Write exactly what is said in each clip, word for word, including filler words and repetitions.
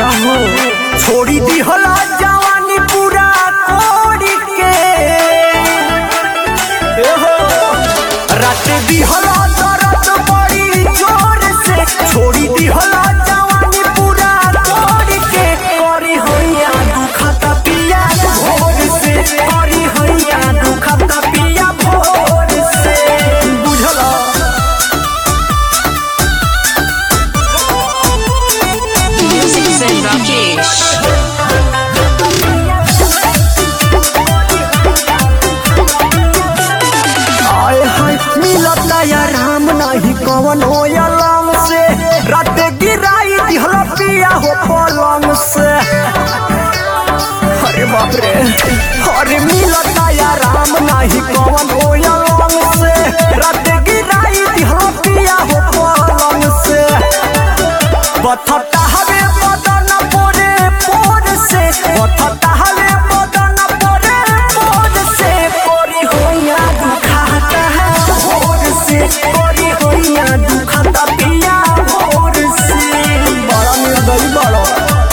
हो छोड़ी दी होला जवानी पूरा कोड़ी के हो रात दी होला दर्द बड़ी जोर से छोड़ी दी होला जवानी पूरा कोड़ी के करी होइया दुखता पिया भोर से करी होइया दुखता पिया भोर से बुझला Rakesh आए हाय मिलता या राम नहीं कवन हो अलम से रात गिराई दिहला पिया हो पलंग से अरे बाप रे अरे मिलता या राम नहीं कवन हो अलम से रात गिराई दिहला पिया हो पलंग से बथता हवे बदन पोरे पोर से बथता हवे बदन पोरे पोर से कोरी होइया दुखाता है भोर से कोरी होइया दुखाता पिया भोर से बड़ा निर्दयी बड़ा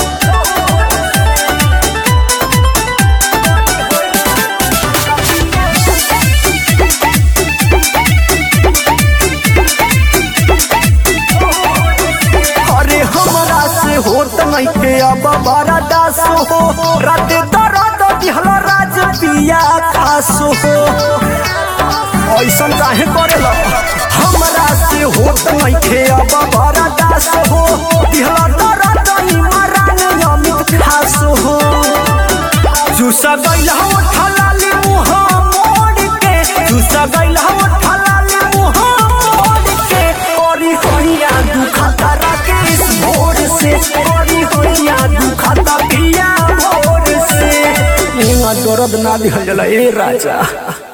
अरे हमरा से होत नहीं के अब बड़ा दास हो रात दर्द दिहला राज पिया खास हो ऐसा काहे करेला हमरा से होत नहीं के अब बड़ा दास हो दिहला दर्द इमरान अमित खास हो चूसा गइल हो ठलाली मुंह मोड़ के चूसा गइल हो ठलाली मुंह मोड़ के करी होइया दुखता राकेश भोर से करी होइया दुखता पिया भोर से इहाँ दर्द ना दिहल जाला ए राजा।